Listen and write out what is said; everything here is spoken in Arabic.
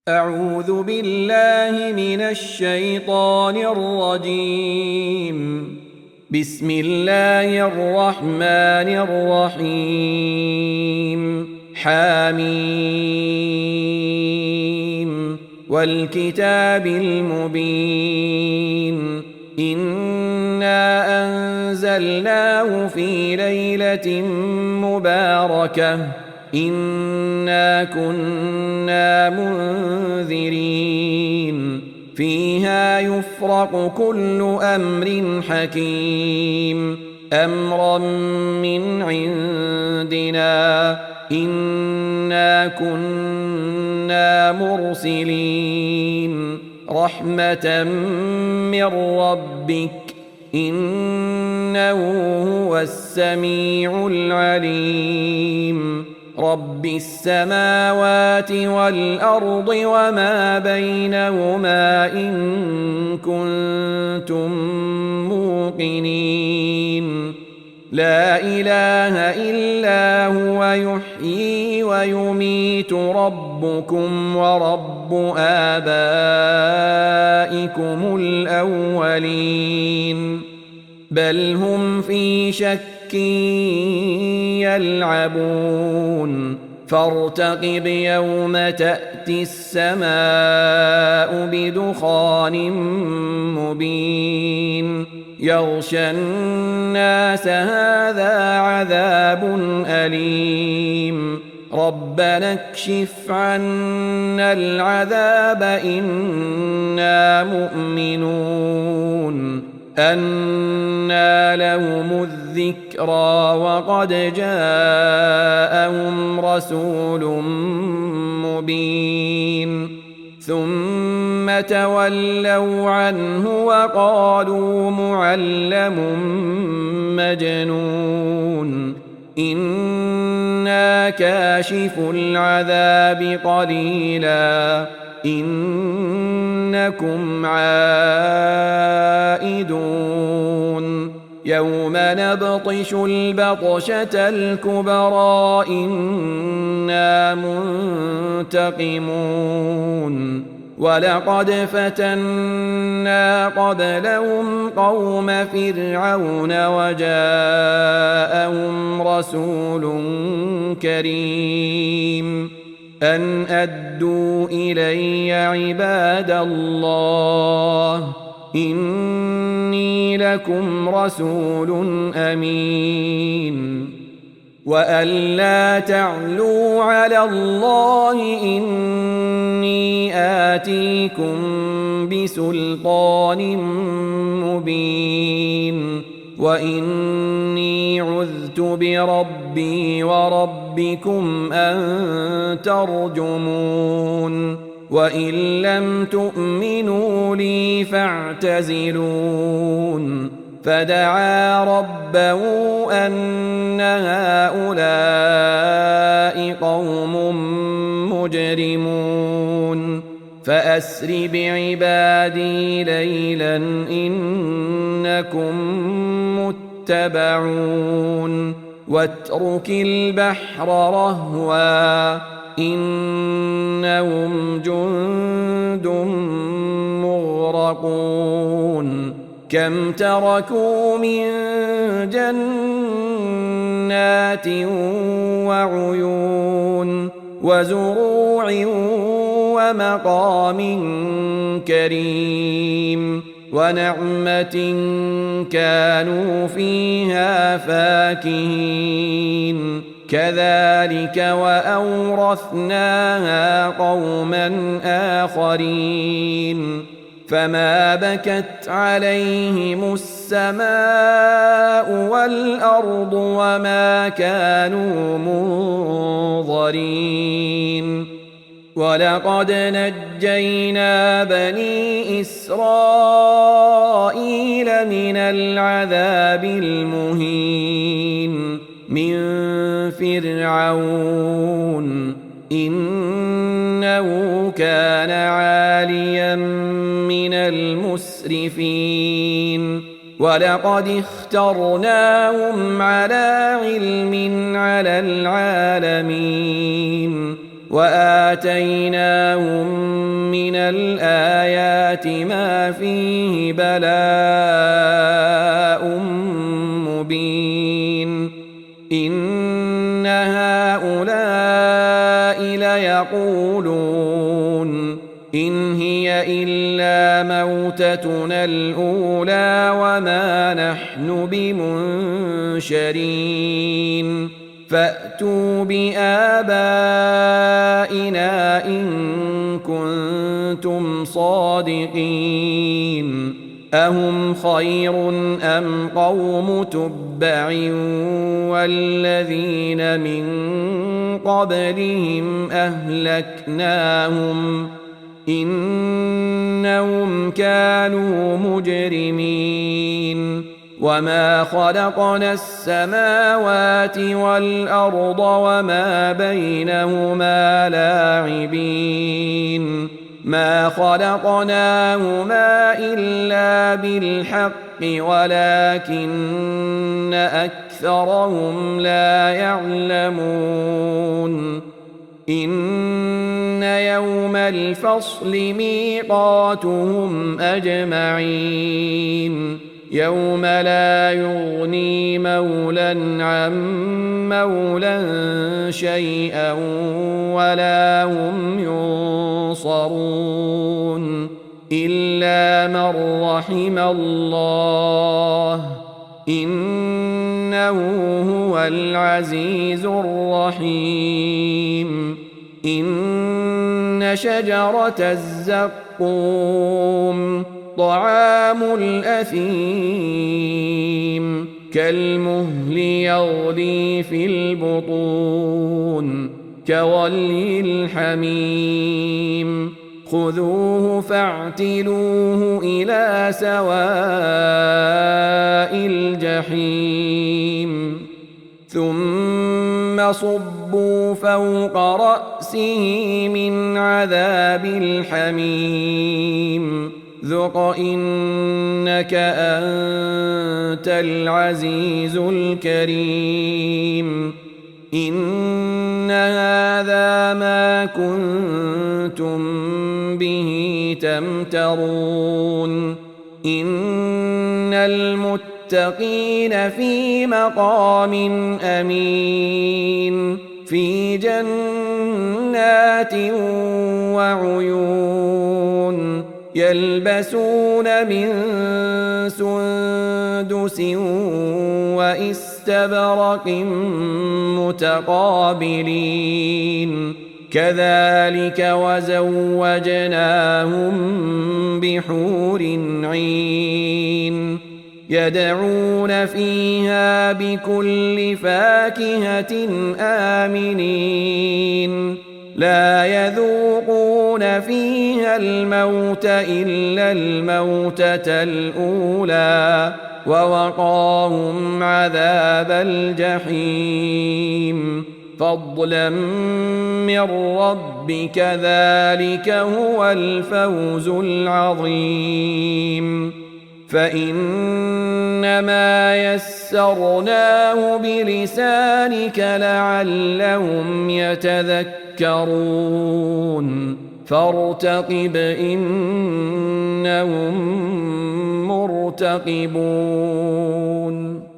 أعوذ بالله من الشيطان الرجيم. بسم الله الرحمن الرحيم. حميم والكتاب المبين. إنا أنزلناه في ليلة مباركة إنا كنا منذرين فيها يفرق كل أمر حكيم أمرا من عندنا إنا كنا مرسلين رحمة من ربك إنه هو السميع العليم رب السماوات والأرض وما بينهما إن كنتم موقنين لا إله إلا هو يحيي ويميت ربكم ورب آبائكم الأولين بل هم في شك يلعبون فارتقب يوم تأتي السماء بدخان مبين يغشى الناس هذا عذاب أليم ربنا اكشف عنا العذاب إنا مؤمنون أنى لهم الذكرى وقد جاءهم رسول مبين ثم تولوا عنه وقالوا معلم مجنون إنا كاشف العذاب قليلا إنكم عائدون يوم نبطش البطشة الكبرى إنا منتقمون ولقد فتنا قبلهم قوم فرعون وجاءهم رسول كريم أن أدوا إلي عباد الله إني لكم رسول أمين وأن لا تعلوا على الله إني آتيكم بسلطان مبين وإني عذت بربي وربكم أن ترجمون وإن لم تؤمنوا لي فاعتزلون فدعا ربه أن هؤلاء قوم مجرمون فأسر بعبادي ليلا إنكم متبعون واترك البحر رهوا إنهم جند مغرقون كم تركوا من جنات وعيون وزروع ومقام كريم ونعمة كانوا فيها فاكهين كذلك وأورثناها قوما آخرين فما بكت عليهم السماء والأرض وما كانوا منظرين ولقد نجينا بني إسرائيل من العذاب المهين من فرعون إنه كان عاليا من المسرفين ولقد اخترناهم على علم على العالمين وآتيناهم من الآيات ما فيه بلاء مبين إن هؤلاء ليقولون إن هي إلا موتتنا الأولى وما نحن بمنشرين فأتوا بآبائنا إن كنتم صادقين أهم خير أم قوم تبع والذين من قبلهم أهلكناهم إنهم كانوا مجرمين وما خلقنا السماوات والأرض وما بينهما لاعبين ما خلقناهما إلا بالحق ولكن أكثرهم لا يعلمون إن يوم الفصل ميقاتهم أجمعين يوم لا يغني مولى عن مولى شيئا ولا هم ينصرون إلا من رحم الله إنه هو العزيز الرحيم إن شجرة الزقوم طعام الأثيم كالمهل يغلي في البطون كغلي الحميم خذوه فاعتلوه إلى سواء الجحيم ثم صبوا فوق رأسه من عذاب الحميم ذق إنك أنت العزيز الكريم إن هذا ما كنتم به تمترون إن المتقين في مقام أمين في جنات وعيون يلبسون من سندس واستبرق متقابلين كذلك وزوجناهم بحور عين يدعون فيها بكل فاكهة آمنين لا يذوقون فيها الموت إلا الموتة الأولى ووقاهم عذاب الجحيم فضلا من ربك ذلك هو الفوز العظيم فإنما يسرناه بلسانك لعلهم يتذكرون فارتقب إنهم مرتقبون